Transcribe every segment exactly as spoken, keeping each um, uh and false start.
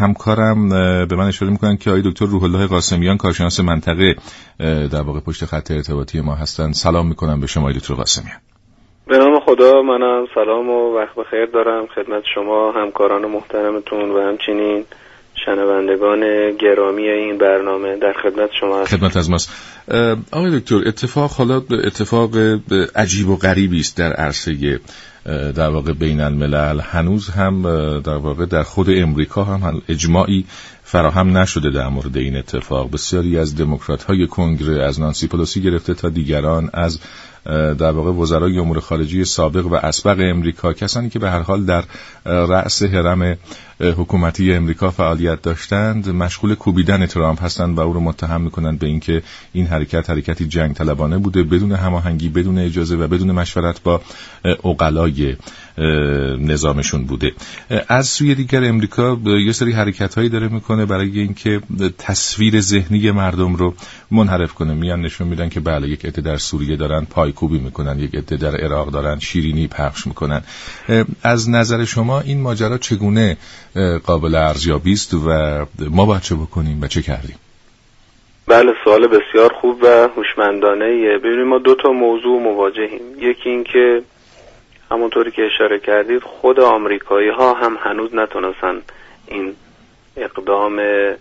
همکارم به من اشاره میکنن که آقای دکتر روح الله قاسمیان کارشناس منطقه در واقع پشت خط ارتباطی ما هستن. سلام میکنم به شما آقای دکتر قاسمیان. به نام خدا، منم سلام و وقت بخیر دارم خدمت شما همکاران محترمتون و همچنین شنوندگان گرامی این برنامه. در خدمت شما هستم. خدمت از ماست. آقای دکتر، اتفاق حالا اتفاق عجیب و غریبی است در عرصه در واقع بین الملل. هنوز هم در واقع در خود امریکا هم اجماعی فراهم نشده در مورد این اتفاق. بسیاری از دموکرات‌های کنگره، از نانسی پلوسی گرفته تا دیگران، از در واقع وزرای امور خارجه سابق و اسبق امریکا، کسانی که به هر حال در رأس هرم حکومتی امریکا فعالیت داشتند، مشغول کوبیدن ترامپ هستند و او رو متهم میکنند به اینکه این حرکت حرکتی جنگ طلبانه بوده، بدون هماهنگی، بدون اجازه و بدون مشورت با عقلای نظامشون بوده. از سوی دیگر امریکا یه سری حرکت‌هایی داره میکنه برای اینکه تصویر ذهنی مردم رو منحرف کنه. میان نشون میدن که بله، یک عده در سوریه دارن پایکوبی میکنن، یک عده در عراق دارن شیرینی پخش میکنن. از نظر شما این ماجرا چگونه قابل ارزیابی است و ما باید چه بکنیم و چه کردیم؟ بله، سوال بسیار خوب و هوشمندانه‌ایه. ببینید، ما دو تا موضوع مواجهیم. یکی این که همونطوری که اشاره کردید، خود آمریکایی ها هم هنوز نتونستن این اقدام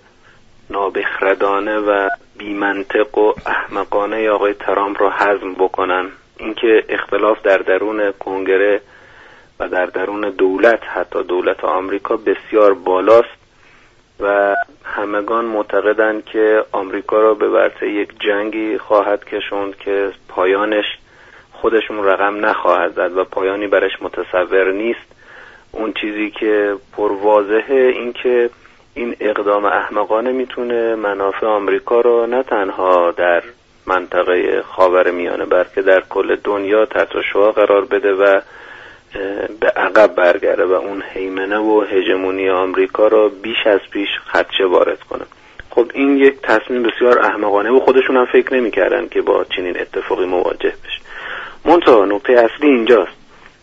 نابخردانه و بی‌منطق و احمقانه آقای ترامپ را هضم بکنن. اینکه اختلاف در درون کنگره و در درون دولت، حتی دولت آمریکا، بسیار بالاست و همگان معتقدند که آمریکا را به ورطه یک جنگی خواهد کشوند که پایانش خودشون رقم نخواهد زد و پایانی برش متصور نیست. اون چیزی که پرواضحه این که این اقدام احمقانه میتونه منافع آمریکا رو نه تنها در منطقه خاورمیانه بلکه در کل دنیا تحت شعاع قرار بده و به عقب برگرده و اون هیمنه و هژمونی آمریکا رو بیش از پیش خدشه وارد کنه. خب این یک تصمیم بسیار احمقانه و خودشون هم فکر نمی‌کردن که با چنین اتفاقی مواجه بشه. منتها نکته اصلی اینجاست،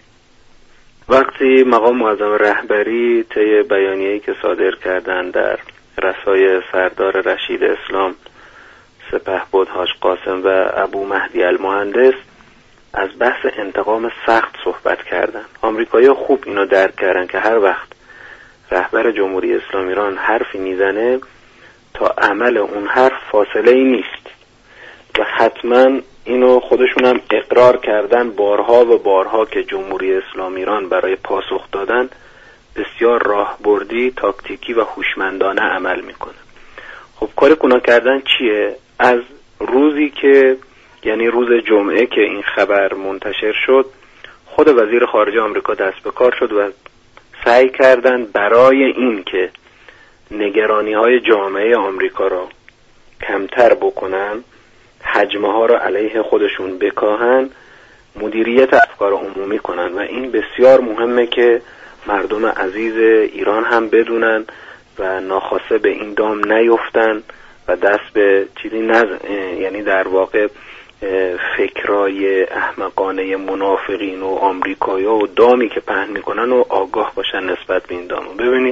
وقتی مقام معظم رهبری طی بیانیه‌ای که صادر کردن در رسای سردار رشید اسلام، سپهبد حاج قاسم و ابو مهدی المهندس از بحث انتقام سخت صحبت کردن. آمریکایی‌ها خوب اینو درک کردن که هر وقت رهبر جمهوری اسلامی ایران حرفی میزنه تا عمل اون حرف فاصله ای نیست و حتما اینو خودشون هم اقرار کردن بارها و بارها که جمهوری اسلامی ایران برای پاسخ دادن بسیار راهبردی، تاکتیکی و هوشمندانه عمل میکنه. خب کار اونا کردن چیه؟ از روزی که یعنی روز جمعه که این خبر منتشر شد، خود وزیر خارجه آمریکا دست به کار شد و سعی کردن برای این که نگرانی‌های جامعه آمریکا را کمتر بکنن، حجمه ها را علیه خودشون بکاهن، مدیریت افکار عمومی کنن و این بسیار مهمه که مردم عزیز ایران هم بدونن و ناخواسته به این دام نیفتن و دست به چیزی نز... یعنی در واقع فکرای احمقانه منافقین و آمریکایی‌ها و دامی که پهن میکنن و آگاه باشن نسبت به این دام. ببینید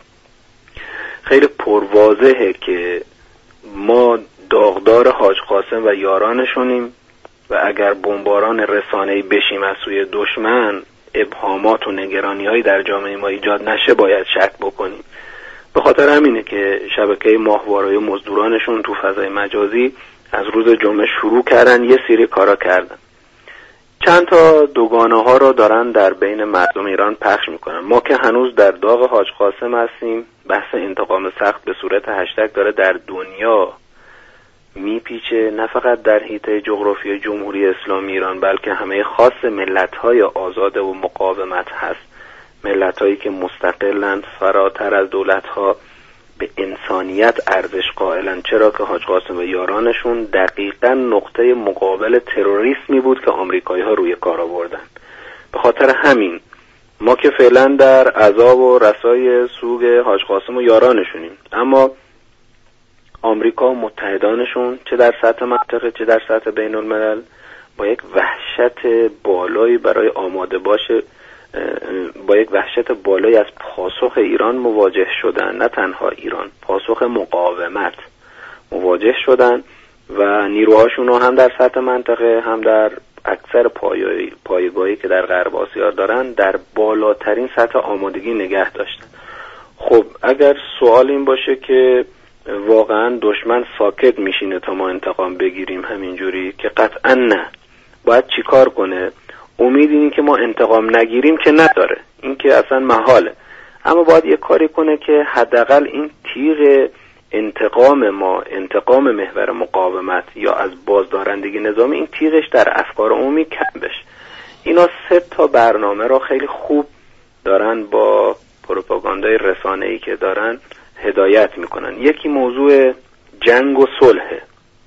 خیلی پرواضحه که ما داغدار حاج قاسم و یارانشونیم و اگر بمباران رسانه‌ای بشیم از سوی دشمن، ابهامات و نگرانی‌هایی در جامعه ما ایجاد نشه باید شک بکنیم. به خاطر همینه که شبکه ماهواره‌ای مزدورانشون تو فضای مجازی از روز جمعه شروع کردن یه سری کارا کردن. چند تا دوگانه ها رو دارن در بین مردم ایران پخش میکنن. ما که هنوز در داغ حاج قاسم هستیم، بحث انتقام سخت به صورت هشتگ داره در دنیا میپیچه، نه فقط در حیطه جغرافیای جمهوری اسلامی ایران بلکه همه خاص ملت‌های آزاده و مقاومت هست، ملت‌هایی که مستقلند، فراتر از دولت‌ها، به انسانیت ارزش قائلن. چرا که حاج قاسم و یارانشون دقیقاً نقطه مقابل تروریسمی بود که آمریکایی‌ها روی کار آوردن. به خاطر همین ما که فعلا در عذاب و رسای سوگ حاج قاسم و یارانشونیم، اما آمریکا و متحدانشون چه در سطح منطقه چه در سطح بین الملل با یک وحشت بالایی برای آماده باش با یک وحشت بالایی از پاسخ ایران مواجه شدن. نه تنها ایران، پاسخ مقاومت مواجه شدن و نیروهاشون رو هم در سطح منطقه هم در اکثر پایگاهی که در غرب آسیا دارن در بالاترین سطح آمادگی نگه داشتن. خب اگر سوال این باشه که واقعا دشمن ساکت میشینه تا ما انتقام بگیریم همینجوری، که قطعا نه. باید چی کار کنه؟ امید اینی که ما انتقام نگیریم که نداره، این که اصلا محاله، اما باید یه کاری کنه که حداقل این تیغ انتقام ما، انتقام محور مقاومت یا از بازدارندگی نظامی، این تیغش در افکار عمومی کم بشه. اینا سه تا برنامه را خیلی خوب دارن با پروپاگاندای رسانه‌ای که دارن هدایت میکنن. یکی موضوع جنگ و صلح.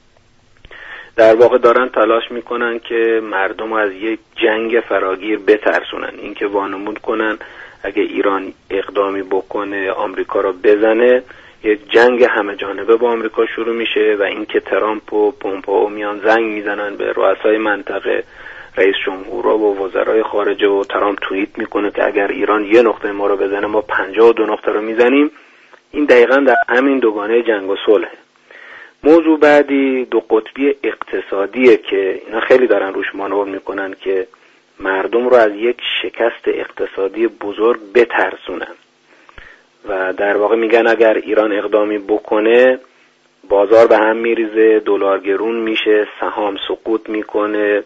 در واقع دارن تلاش میکنن که مردم از یک جنگ فراگیر بترسونن، این که وانمود کنن اگه ایران اقدامی بکنه آمریکا را بزنه، یک جنگ همه جانبه با آمریکا شروع میشه و این که ترامپ و پومپئو میان زنگ میزنن به رؤسای منطقه، رئیس جمهورها و وزرای خارجه، و ترامپ توییت میکنه که اگر ایران یه نقطه ما رو بزنه ما پنجاه و دو نقطه رو میزنیم. این دقیقاً در همین دوگانه جنگ و صلح. موضوع بعدی دو قطبی اقتصادیه که اینا خیلی دارن روش مانور میکنن که مردم رو از یک شکست اقتصادی بزرگ بترسونن و در واقع میگن اگر ایران اقدامی بکنه بازار به هم میریزه، دلار گرون میشه، سهام سقوط میکنه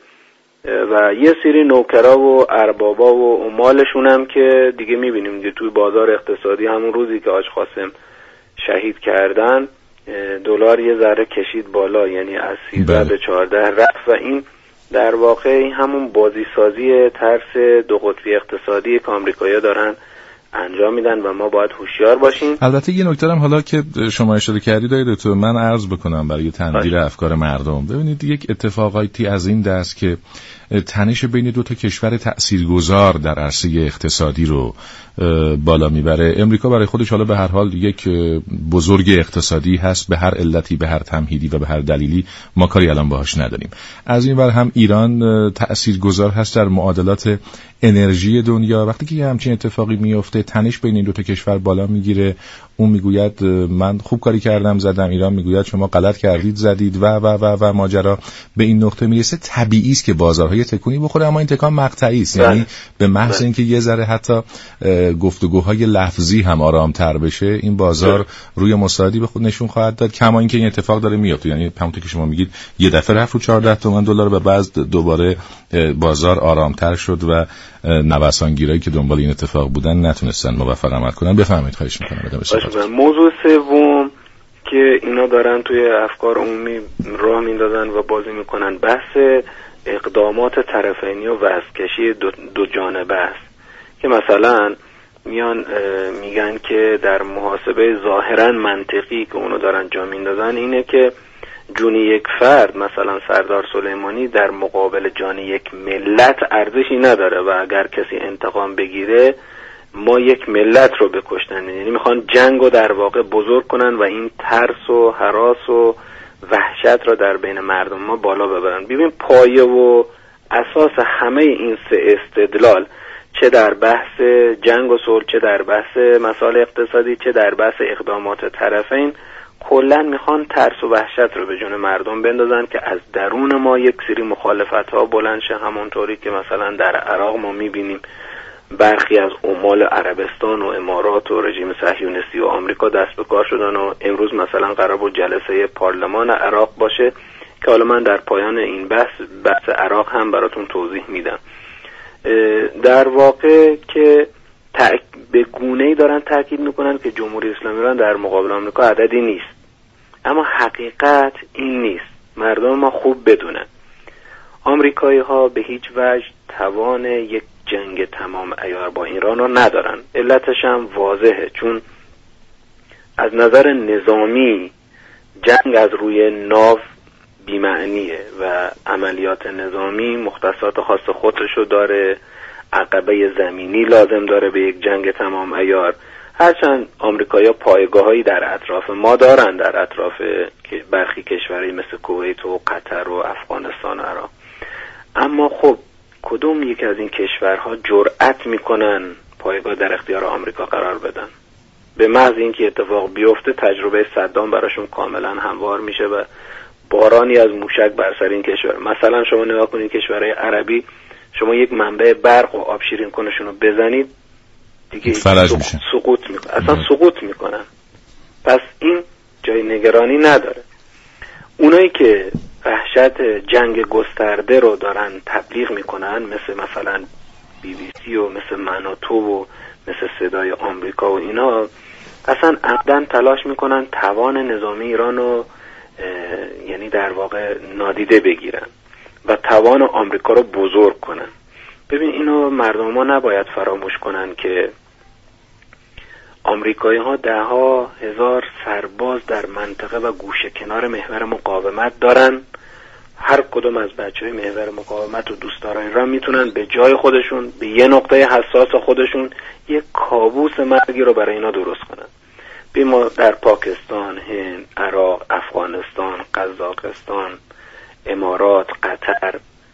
و یه سری نوکرا و اربابا و عمالشون هم که دیگه میبینیم دیگه توی بازار اقتصادی همون روزی که حاج قاسم شهید کردن دلار یه ذره کشید بالا، یعنی از سیزده به چهارده رفت و این در واقع این همون بازیسازی ترس دو قطبی اقتصادی که آمریکایی‌ها دارن انجام میدن و ما باید هوشیار باشیم. البته یه نکته هم حالا که شما اشاره کردید آقای دکتر من عرض بکنم برای تندیر افکار مردم. ببینید یک اتفاقاتی از این دست که تنش بین دو تا کشور تأثیرگذار در عرصه اقتصادی رو بالا میبره. امریکا برای خودش حالا به هر حال یک بزرگ اقتصادی هست، به هر علتی، به هر تمهیدی و به هر دلیلی ما کاری الان باهاش نداریم. از این ور هم ایران تأثیرگذار هست در معادلات انرژی دنیا. وقتی که همچین اتفاقی میفته تنش بین این دو تا کشور بالا میگیره، اون میگوید من خوب کاری کردم زدم، ایران میگوید شما غلط کردید زدید و و و و ماجرا به این نقطه میرسه. طبیعی است که بازارهای تکونی بخوره، اما این تکان مقطعی است، یعنی به محض اینکه یه ذره حتی گفتگوهای لفظی هم آرامتر بشه این بازار روی مساعدی به خود نشون خواهد داد، کما اینکه این اتفاق داره میفته. یعنی همونطور که شما میگید یه دفعه رفت رو چهارده تومن دلار و بعد دوباره بازار آرامتر شد و نوسانگیرایی که دنبال این اتفاق بودن نتونستن موفق عمل کنن. بفرمایید، خواهش می‌کنم. موضوع سوم که اینا دارن توی افکار عمومی راه میندازن و بازی میکنن بحث اقدامات طرفینی و وزن‌کشی دو, دو جانبه است که مثلا میان میگن که در محاسبه ظاهرا منطقی که اونو دارن جا میندازن اینه که جون یک فرد، مثلا سردار سلیمانی، در مقابل جان یک ملت ارزشی نداره و اگر کسی انتقام بگیره ما یک ملت رو بکشتن. یعنی میخوان جنگ رو در واقع بزرگ کنن و این ترس و هراس و وحشت را در بین مردم ما بالا ببرن. ببین پایه و اساس همه این سه استدلال، چه در بحث جنگ و صلح، چه در بحث مسائل اقتصادی، چه در بحث اقدامات طرفین، کلا میخوان ترس و وحشت رو به جون مردم بندازن که از درون ما یک سری مخالفت ها بلند شه، همونطوری که مثلا در عراق ما میبینیم برخی از عمال عربستان و امارات و رژیم صهیونیستی و آمریکا دست به کار شدن و امروز مثلا قرار بود جلسه پارلمان عراق باشه که حالا من در پایان این بحث بحث عراق هم براتون توضیح میدم. در واقع که به گونه‌ای دارن تاکید میکنن که جمهوری اسلامی ایران در مقابل آمریکا عددی نیست، اما حقیقت این نیست. مردم ما خوب بدونن آمریکایی ها به هیچ وجه توان یک جنگ تمام عیار با ایران رو ندارن. علتش هم واضحه، چون از نظر نظامی جنگ از روی ناو بی‌معنیه و عملیات نظامی مختصات خاص خودشو داره، عقبه زمینی لازم داره به یک جنگ تمام عیار. هرچند آمریکایی‌ها پایگاهایی در اطراف ما دارن، در اطراف برخی کشورهای مثل کویت و قطر و افغانستان و عراق، اما خب کدوم یک از این کشورها جرأت میکنن پایگاه در اختیار آمریکا قرار بدن؟ به محض اینکه اتفاق بیفته تجربه صدام براشون کاملا هموار میشه و بارانی از موشک بر سر این کشور. مثلا شما نگاه کنید کشورهای عربی، شما یک منبع برق و آب شیرین کنشون رو بزنید دیگه فلج سق... میشه، سقوط میکنن، اصلا سقوط میکنن. پس این جای نگرانی نداره. اونایی که وحشت جنگ گسترده رو دارن تبلیغ میکنن، مثل مثلا بی بی سی و مثل مناتو و مثل صدای آمریکا و اینا، اصلا عمدن تلاش میکنن توان نظامی ایران رو یعنی در واقع نادیده بگیرن و توان آمریکا رو بزرگ کنن. ببین اینو مردم ما نباید فراموش کنن که آمریکایی ها ده ها هزار سرباز در منطقه و گوشه کنار محور مقاومت دارن. هر کدوم از بچه های محور مقاومت و دوستداران ایران میتونن به جای خودشون، به یه نقطه حساس خودشون، یک کابوس مرگی رو برای اینا درست کنن. بی ما در پاکستان، هند، عراق، افغانستان، قزاقستان، امارات، قطر،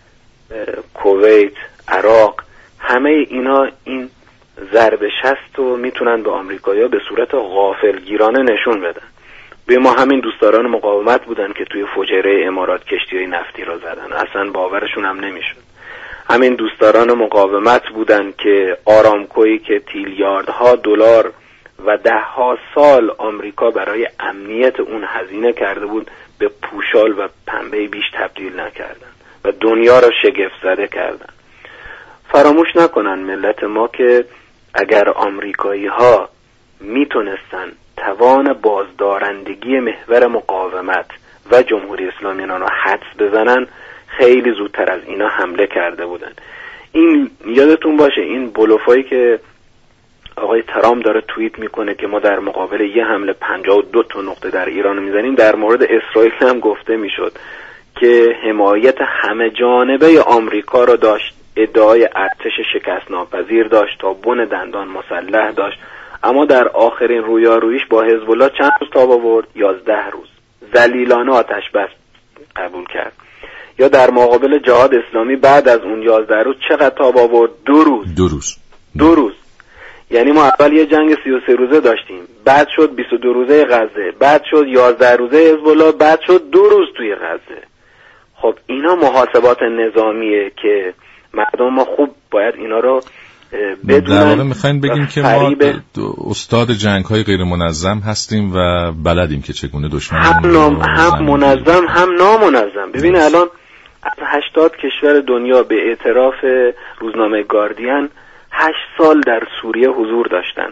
کویت، عراق، همه اینا این ضرب شست رو میتونن به آمریکایی‌ها به صورت غافلگیرانه نشون بدن. به ما همین دوستداران مقاومت بودن که توی فجایع امارات کشتی‌های نفتی را زدن، اصلا باورشون هم نمیشد. همین دوستداران مقاومت بودن که آرامکویی که تریلیاردها دلار و ده ها سال آمریکا برای امنیت اون هزینه کرده بود، به پوشال و پنبه بیش تبدیل نکردن و دنیا را شگفت زده کردن. فراموش نکنن ملت ما که اگر آمریکایی ها میتونستن توان بازدارندگی محور مقاومت و جمهوری اسلامی ایران رو حدس بزنن، خیلی زودتر از اینا حمله کرده بودن. این یادتون باشه این بلوفایی که آقای ترامپ داره توییت میکنه که ما در مقابل یه حمله پنجاه و دو تا نقطه در ایران میزنیم، در مورد اسرائیل هم گفته میشد که حمایت همه جانبه آمریکا رو داشت، ادعای ارتش شکست ناپذیر داشت، تا بن دندان مسلح داشت، اما در آخرین رویارویش با حزب الله چند روز تاب آورد؟ یازده روز. ذلیلانه آتش بس قبول کرد. یا در مقابل جهاد اسلامی بعد از اون یازده روز چقدر تاب آورد؟ دو روز. دو روز. دو روز. یعنی ما اول یه جنگ سی و سه روزه داشتیم، بعد شد بیست و دو روزه غزه، بعد شد یازده روزه حزب الله، بعد شد دو روز توی غزه. خب اینا محاسبات نظامیه که مردم ما خوب باید اینا رو بدونن. در واقع میخواین بگیم که ما استاد جنگ‌های غیر منظم هستیم و بلدیم که چگونه دشمن هم, نام هم منظم هم نامنظم. ببین الان از هشتاد کشور دنیا به اعتراف روزنامه گاردین هشت سال در سوریه حضور داشتن.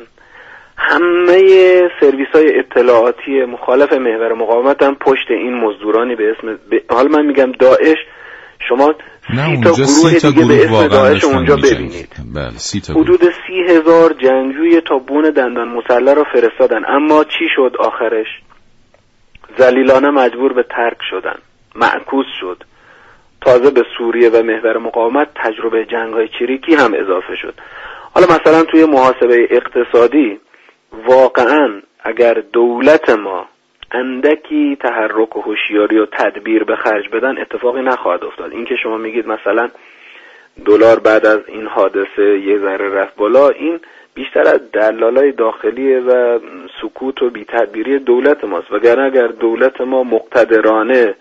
همه سرویس‌های اطلاعاتی مخالف محور مقاومت هم پشت این مزدورانی به اسم ب... حالا من میگم داعش، شما سی تا گروه دیگه گروه به اسم داعش اونجا ببینید. بله، سی تا حدود سی هزار جنگجوی تا بون دندان مسلح رو فرستادن، اما چی شد آخرش؟ ذلیلانه مجبور به ترک شدن، معکوس شد. تازه به سوریه و محور مقاومت تجربه جنگ‌های چریکی هم اضافه شد. حالا مثلا توی محاسبه اقتصادی واقعاً اگر دولت ما اندکی تحرک و هوشیاری و تدبیر به خرج بدن اتفاقی نخواهد افتاد. این که شما میگید مثلا دلار بعد از این حادثه یه ذره رفت بالا، این بیشتر از دلالای داخلیه و سکوت و بی‌تدبیری دولت ماست. وگرنه اگر دولت ما مقتدرانه،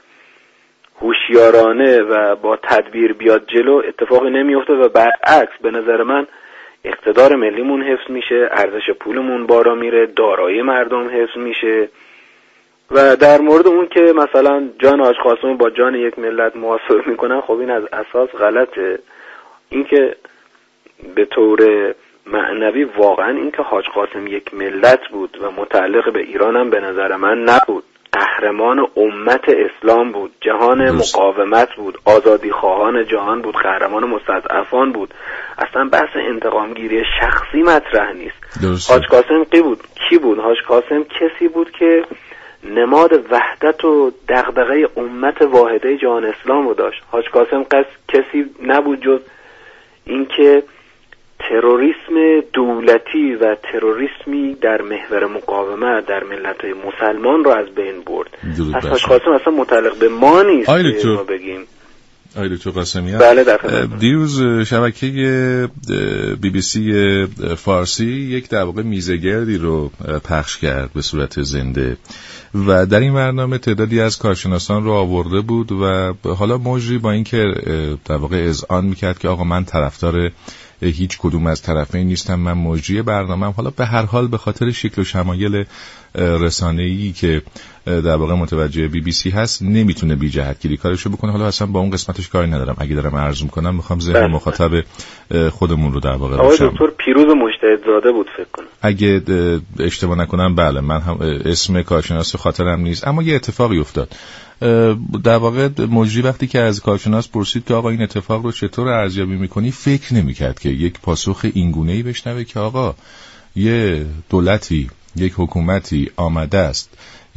هوشیارانه و با تدبیر بیاد جلو، اتفاقی نمیفته و برعکس به نظر من اقتدار ملیمون حفظ میشه، ارزش پولمون بالا میره، دارایی مردم حفظ میشه. و در مورد اون که مثلا جان حاج قاسم با جان یک ملت محاسبه میکنن، خب این از اساس غلطه. این که به طور معنوی واقعا این که حاج قاسم یک ملت بود و متعلق به ایران هم به نظر من نبود. قهرمان امت اسلام بود، جهان مقاومت بود، آزادی خواهان جهان بود، قهرمان مستضعفان بود. اصلا بحث انتقامگیری شخصی مطرح نیست. درسته. حاج قاسم کی بود؟ کی بود؟ حاج قاسم کسی بود که نماد وحدت و دغدغه امت واحده جهان اسلام رو داشت. حاج قاسم قصد کسی نبود جز اینکه تروریسم دولتی و تروریسمی در محور مقاومت در ملت‌های مسلمان رو از بین برد. از حاج قاسم اصلا متعلق به ما نیست. آی دکتر، ما بگیم آقای دکتر قاسمیان. بله در خدمت. دیروز شبکه بی بی سی فارسی یک در واقع میزگردی رو پخش کرد به صورت زنده و در این برنامه تعدادی از کارشناسان رو آورده بود و حالا مجری با اینکه در واقع اذعان میکرد که آقا من طرفدار هیچ کدوم از طرفین نیستم، من مجری برنامه‌ام، حالا به هر حال به خاطر شکل و شمایل رسانه‌ای که در واقع متوجه بی بی سی هست نمیتونه بی جهتگیری کارشو بکنه. حالا اصلا با اون قسمتش کاری ندارم، اگه دارم عرض میکنم میخوام ذهن مخاطب خودمون رو در واقع روشن. آقای دکتر پیروز مجتهدزاده بود فکر کنم. اگه اشتباه نکنم بله، من هم اسم کارشناس خاطرم نیست، اما یه اتفاقی افتاد. در واقع مجری وقتی که از کارشناس پرسید که آقا این اتفاق رو چطور ارزیابی میکنی، فکر نمیکرد که یک پاسخ اینگونه‌ای بشنوه که آقا یه دولتی، یک حکومتی آمده است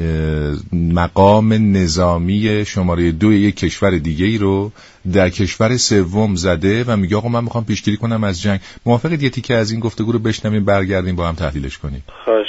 مقام نظامی شماره دو یک کشور دیگه ای رو در کشور سوم زده و میگه آقا من میخوام پیشگیری کنم از جنگ. موافقید یه تیکه از این گفتگو رو بشنویم، برگردیم با هم تحلیلش کنیم؟ خواهش.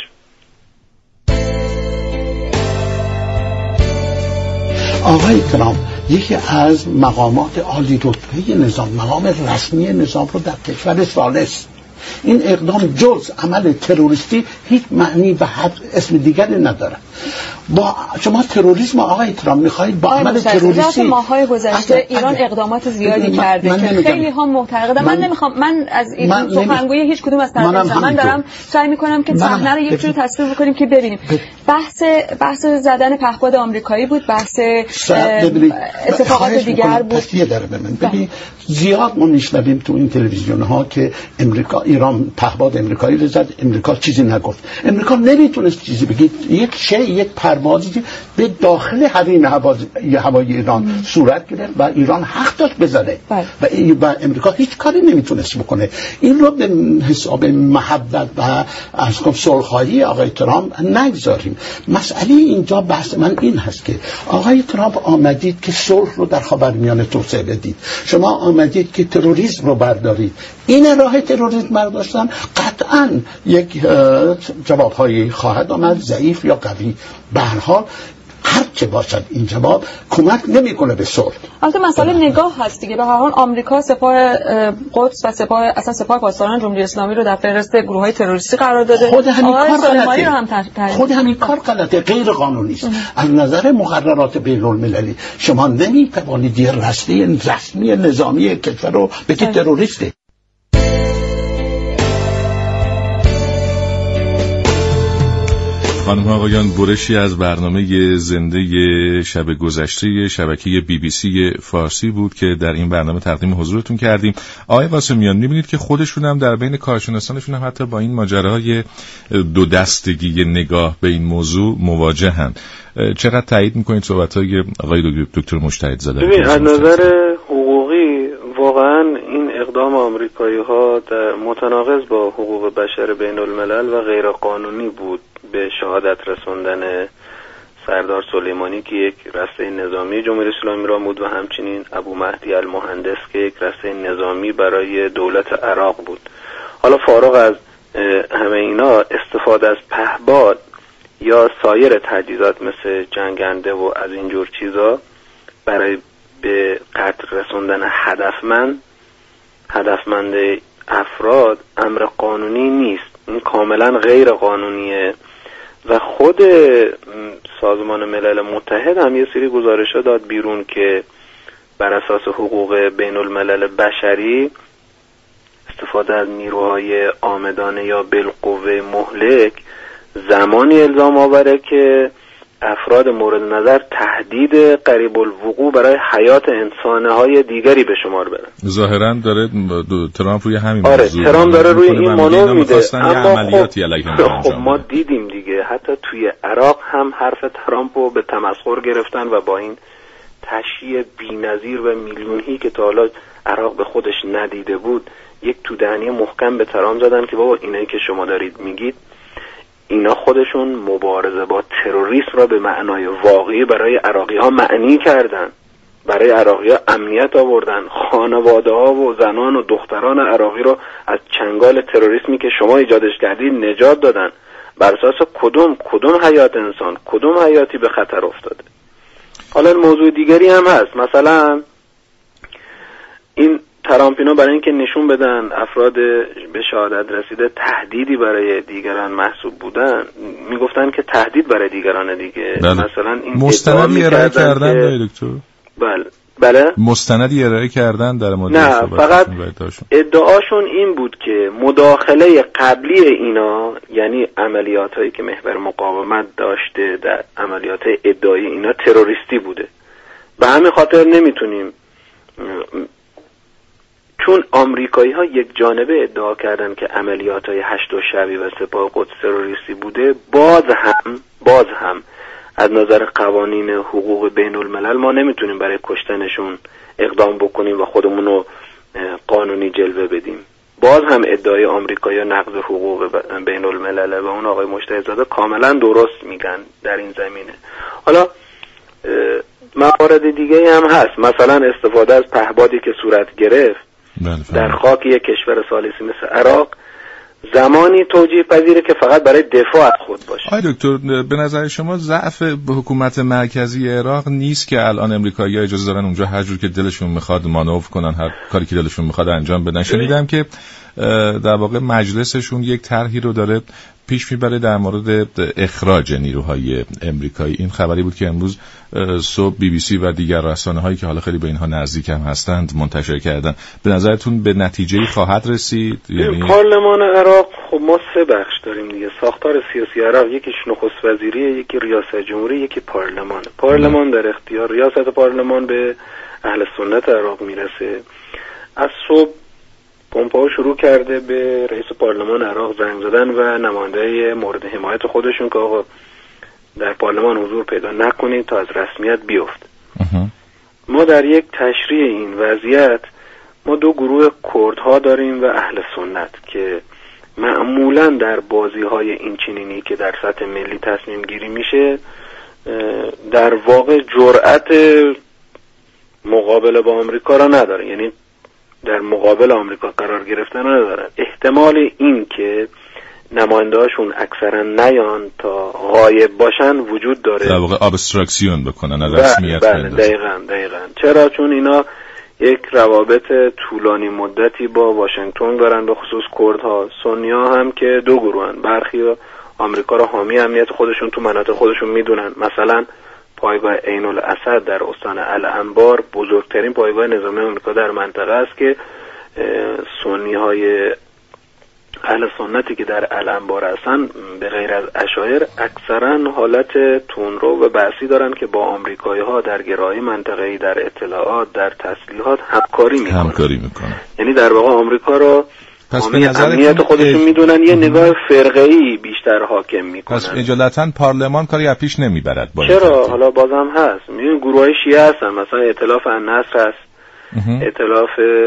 آقای ترامپ یکی از مقامات عالی رتبه نظام، مقام رسمی نظام رو در کشور ثالث، این اقدام جز عمل تروریستی هیچ معنی و حد اسم دیگری نداره. با شما تروریسم آقای ترامپ میخواهید با عمل تروریستی ماهای گذشته ایران اقدامات زیادی من کرده من که خیلی ها معتقدن. من, من نمیخوام من از این سخنگوی هیچ کدوم از طرفین من دارم سعی میکنم که صحنه رو یک جور تصویر بکنیم که ببینیم. بحث بحث زدن پهپاد آمریکایی بود، بحث اتفاقات دیگر بود. پسیه داره به من ببین، زیاد ما میشنویم تو این تلویزیون ها که امریکا ایران پهپاد آمریکایی رو زد، امریکا چیزی نگفت. امریکا نمیتونست چیزی بگه. یک شی یک پروازی به داخل حریم هوایی ایران ام. صورت گرفت و ایران حق داشت بزنه و, و امریکا هیچ کاری نمیتونست بکنه. این رو به حساب محبت و از کم صلح‌خواهی آقای ترامپ نگذاریم. مسئله اینجا بحث من این هست که آقای ترامپ آمدید که صلح رو در خاورمیانه توسعه بدید، شما آمدید که تروریسم رو بردارید. این راه تروریسم برداشتن قطعاً یک جوابهایی خواهد آمد، ضعیف یا قوی. به هر حال هر چه باشد این جواب کمک نمیکنه به صلح. البته مسئله نگاه هست دیگه. به هر حال آمریکا سپاه قدس و سپاه اصلا سپاه پاسداران جمهوری اسلامی رو در فهرست گروه‌های تروریستی قرار داده. خود همین کار غلطه. رو هم تر... خود همین کار غلطه، غیر قانونی است. از نظر مقررات بین‌المللی شما نمیتوانید یه رسمی رسمی نظامی کشور رو بگید تروریسته. خانم ها آقایان، برشی از برنامه زنده شب گذشته شبکه بی بی سی فارسی بود که در این برنامه تقدیم حضورتون کردیم. آقای قاسمیان، میبینید که خودشون هم در بین کارشناسانشون هم حتی با این ماجراهای دو دستگی نگاه به این موضوع مواجهن. چقدر تایید میکنید صحبت‌های آقای دکتر مجتهدزاده؟ ببین، از نظر حقوقی واقعا این اقدام آمریکایی‌ها متناقض با حقوق بشر بین الملل و غیر قانونی بود. به شهادت رسوندن سردار سلیمانی که یک رسته نظامی جمهوری اسلامی را بود و همچنین ابو مهدی المهندس که یک رسته نظامی برای دولت عراق بود. حالا فارغ از همه اینا، استفاده از پهپاد یا سایر تجهیزات مثل جنگنده و از اینجور چیزا برای به قتل رسوندن هدفمند هدفمند افراد امر قانونی نیست. این کاملا غیر قانونیه و خود سازمان ملل متحد هم یه سری گزارش‌ها داد بیرون که بر اساس حقوق بین الملل بشری استفاده از نیروهای عامدانه یا بالقوه مهلک زمانی الزام آوره که افراد مورد نظر تهدید قریب الوقوع برای حیات انسانهای دیگری به شمار برن. ظاهرا داره ترامپ روی همین آره موضوع ترامپ داره روی این مانور میده. اما خب, خب ما دیدیم دیگه، حتی توی عراق هم حرف ترامپ رو به تمسخر گرفتن و با این تشییع بی‌نظیر و میلیونی که تا حالا عراق به خودش ندیده بود یک تودهنی محکم به ترامپ زدن که بابا اینایی که شما دارید میگید اینا خودشون مبارزه با تروریسم را به معنای واقعی برای عراقی ها معنی کردن، برای عراقی ها امنیت آوردن، خانواده ها و زنان و دختران عراقی رو از چنگال تروریسمی که شما ایجادش کردید نجات دادن. بر اساس کدوم کدوم حیات انسان، کدوم حیاتی به خطر افتاده؟ حالا موضوع دیگری هم هست. مثلا این ترامپینا برای اینکه نشون بدن افراد به شهادت رسیده تهدیدی برای دیگران محسوب بودن، میگفتن که تهدید برای دیگران دیگه. بله. مثلا این مستندی ارائه کردن که... دکتر بله بله مستندی ارائه کردن در مورد نه، فقط ادعاشون این بود که مداخله قبلی اینا، یعنی عملیات هایی که محور مقاومت داشته در عملیات ادعایی اینا تروریستی بوده. به همین خاطر نمیتونیم، چون آمریکایی ها یک جانبه ادعا کردن که عملیات های هشت و شبی و سپاه قدس تروریستی بوده، باز هم باز هم از نظر قوانین حقوق بین الملل ما نمیتونیم برای کشتنشون اقدام بکنیم و خودمون رو قانونی جلوه بدیم. باز هم ادعای آمریکایی ها نقض حقوق بین الملل و اون آقای مجتهدزاده کاملا درست میگن در این زمینه. حالا موارد دیگه هم هست، مثلا استفاده از پهپادی که صورت گرفت در خاک یک کشور ثالثی مثل عراق زمانی توجیه پذیره که فقط برای دفاع از خود باشه. آقای دکتر، به نظر شما ضعف حکومت مرکزی عراق نیست که الان امریکایی‌ها اجازه دارن اونجا هر جور که دلشون میخواد مانور کنن، هر کاری که دلشون میخواد انجام بدن؟ شنیدم که در واقع مجلسشون یک طرحی رو داره پیش میبره در مورد اخراج نیروهای امریکایی. این خبری بود که امروز صبح بی بی سی و دیگر رسانه‌هایی که حالا خیلی به اینها نزدیک هم هستند منتشر کردن. به نظرتون به نتیجه‌ای خواهد رسید؟ یعنی پارلمان عراق، خب ما سه بخش داریم دیگه، ساختار سیاسی عراق، یکیش نخست وزیریه، یکی ریاست جمهوری، یکی پارلمان. پارلمان در اختیار ریاست پارلمان به اهل سنت عراق میرسه. از صبح پومپئو شروع کرده به رئیس پارلمان عراق زنگ زدن و نماینده مورد حمایت خودشون که آقا در پارلمان حضور پیدا نکنید تا از رسمیت بیفت. ما در یک تشریح این وضعیت ما دو گروه کردها داریم و اهل سنت که معمولا در بازی‌های این چنینی که در سطح ملی تصمیم گیری میشه در واقع جرأت مقابله با آمریکا را نداره، یعنی در مقابل آمریکا قرار گرفتن را ندارن. احتمال این که نماینده‌هاشون اکثرا نیان تا غایب باشن وجود داره، در واقع ابستراکسیون بکنن از رسمیت. بله دقیقاً دقیقاً. چرا؟ چون اینا یک روابط طولانی مدتی با واشنگتن دارن، به خصوص کردها. سنی‌ها هم که دو گروهن، برخی آمریکا را حامی امنیت خودشون تو مناطق خودشون میدونن. مثلا پایگاه عین الاسد در استان الانبار بزرگترین پایگاه نظامی آمریکا در منطقه است که سنی‌های اهل سنتی که در الانبار هستن به غیر از اشایر اکثرا حالت تندرو و بحثی دارن که با آمریکایی‌ها در گرایی منطقه‌ای، در اطلاعات، در تسلیحات همکاری میکنن. همکاری میکنن. یعنی در واقع آمریکا را پس به نظر امنیت خودشون اه... میدونن، یه نگاه فرقه‌ای بیشتر حاکم میکنن. پس اجالتا پارلمان کاری از پیش نمیبرد. چرا؟ حالا بازم هست، میدونین گروهای شیعه هستن، مثلا ائتلاف النصر هست، ائتلاف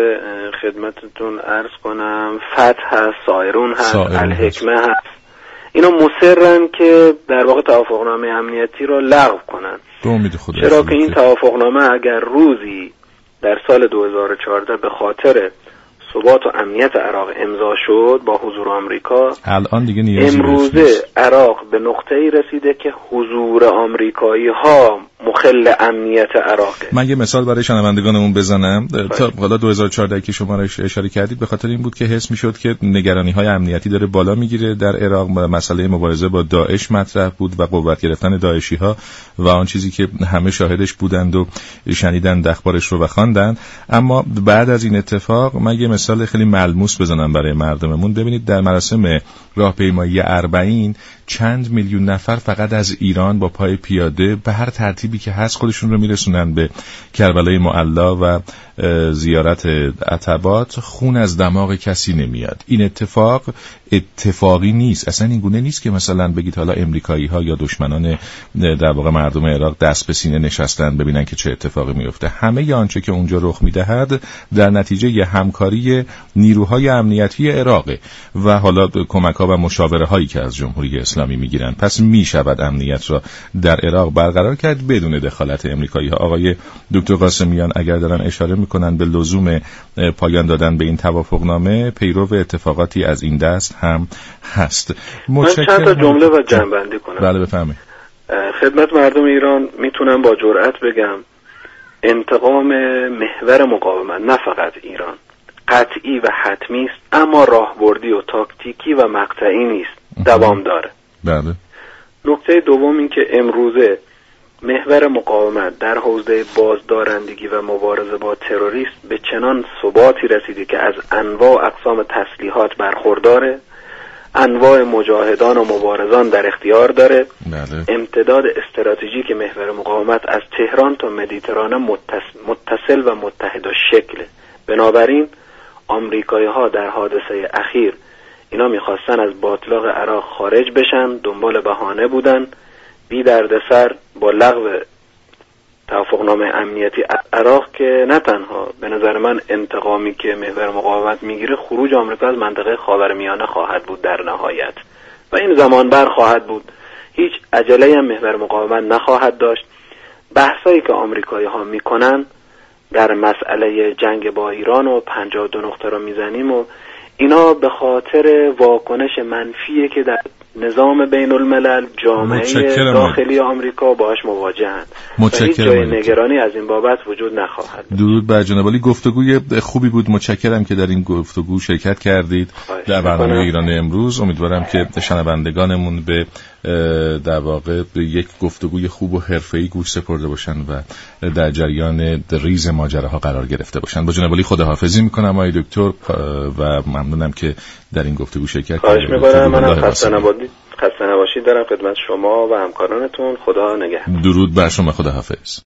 خدمتتون عرض کنم فتح هست، سایرون هست، الحکمه هست. اینا مصرن که در واقع توافقنامه امنیتی رو لغو کنن. چرا که این توافقنامه اگر روزی در سال دو هزار و چهارده به خاطر ثبات و امنیت عراق امضا شد با حضور آمریکا، الان دیگه نیازی امروزه عراق به نقطه‌ای رسیده که حضور آمریکایی ها مخل امنیت عراقه. من یه مثال برای شنوندگانمون بزنم. تا حالا دو هزار و چهارده که شما را اشاره کردید به خاطر این بود که حس می‌شد که نگرانی‌های امنیتی داره بالا میگیره در عراق. مسئله مبارزه با داعش مطرح بود و قوت گرفتن داعشی‌ها و آن چیزی که همه شاهدش بودند و شنیدند اخبارش رو و خواندند. اما بعد از این اتفاق من یه مثال خیلی ملموس بزنم برای مردممون. ببینید در مراسم راهپیمایی اربعین چند میلیون نفر فقط از ایران با پای پیاده به هر ترتیبی که هست خودشون رو میرسونن به کربلای معلا و زیارت عتبات. خون از دماغ کسی نمیاد. این اتفاق اتفاقی نیست، اصلا این گونه نیست که مثلا بگید حالا امریکایی ها یا دشمنان در واقع مردم عراق دست به سینه نشستن ببینن که چه اتفاقی میفته. همه آنچه که اونجا رخ میدهد در نتیجه ی همکاری نیروهای امنیتی عراقه و حالا کمک ها و مشاوره هایی که از جمهوری اسلامی میگیرن. پس میشود امنیت را در عراق برقرار کرد بدون دخالت امریکایی ها. آقای دکتر قاسمیان اگر دارن اشاره میکنن به لزوم پایان دادن به این توافقنامه، پیرو اتفاقاتی از این دست هم هست. من چند تا جمله و جنبندی کنم. بله بفرمایید. خدمت مردم ایران میتونم با جرئت بگم انتقام محور مقاومت نه فقط ایران قطعی و حتمی است، اما راهبردی و تاکتیکی و مقطعی نیست، دوام داره. بله. نکته دوم این که امروزه محور مقاومت در حوزه بازدارندگی و مبارزه با تروریسم به چنان ثباتی رسیده که از انواع اقسام تسلیحات برخورداره، انواع مجاهدان و مبارزان در اختیار داره. بله. امتداد استراتژیک محور مقاومت از تهران تا مدیترانه متصل و متحد شکله. بنابراین آمریکایی ها در حادثه اخیر اینا میخواستن از باطلاق عراق خارج بشن، دنبال بهانه بودن، بی دردسر با لغو توافقنامه امنیتی عراق که نه تنها به نظر من انتقامی که محور مقاومت میگیره خروج آمریکا از منطقه خاورمیانه خواهد بود در نهایت و این زمان بر خواهد بود. هیچ عجله هم محور مقاومت نخواهد داشت. بحثایی که آمریکایی ها میکنن در مسئله جنگ با ایران و پنجاه و دو نقطه رو میزنیم و اینا به خاطر واکنش منفیه که در نظام بین الملل جامعه داخلی آمریکا باهاش مواجهند. هیچ جای نگرانی از این بابت وجود نخواهد. درود بر جناب عالی، گفتگوی خوبی بود. متشکرم که در این گفتگو شرکت کردید در برنامه ایران امروز. امیدوارم که شنوندگانمون به در واقع یک گفتگوی خوب و حرفه‌ای گوش سپرده باشن و در جریان ریز ماجراها قرار گرفته باشن. با جناب عالی خداحافظی میکنم آقای دکتر و ممنونم که در این گفتگو شرکت کردید. خواهش می‌کنم. منم خسته نباشید. خسته نباشید دارم خدمت شما و همکارانتون. خدا نگهدار. درود بر شما. خداحافظ.